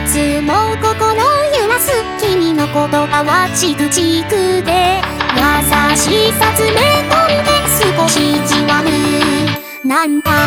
つも心揺らす君の言葉はチクチクで優しさ詰め込んで少しじわるなんだ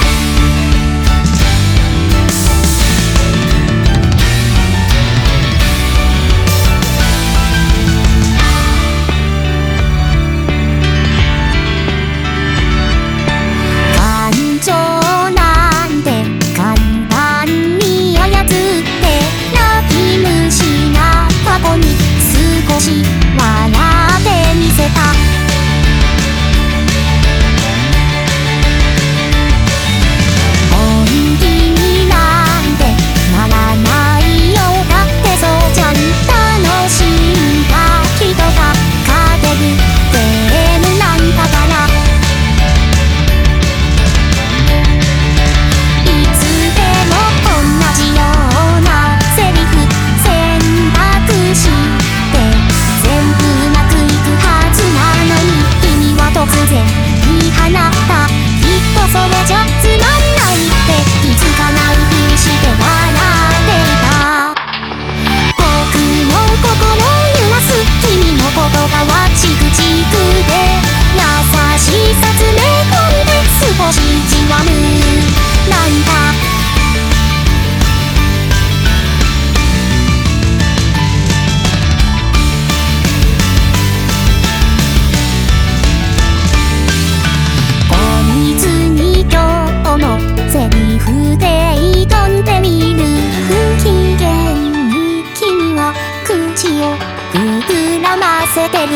せてる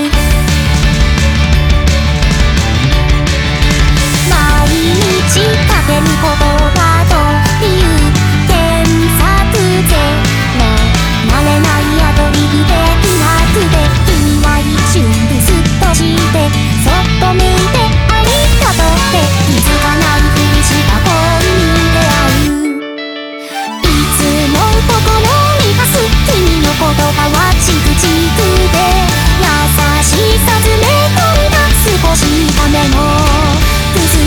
毎日かける言葉という検索で慣れないアドリブでなくて君は一瞬ブスッとしてそっと向いてありがとうって気づかないふりした恋に出会ういつも心にかす君の言葉はチクチクで優しさ詰め込んだ少しためのブス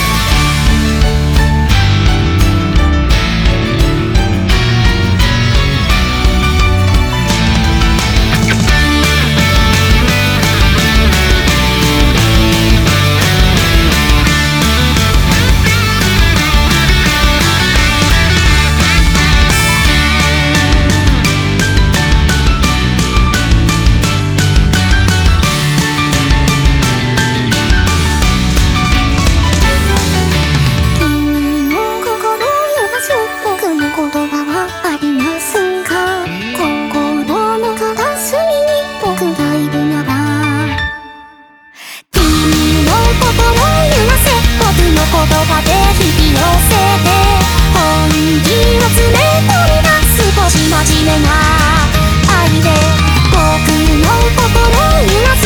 言葉で引き寄せて本気を詰め込んだ少し真面目な愛で僕の心揺らす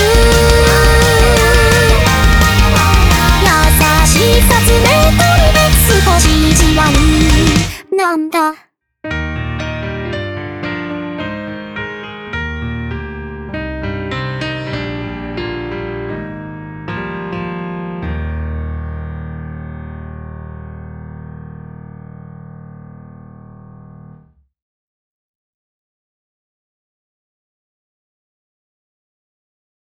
優しさ詰め込んで少し意地悪なんだ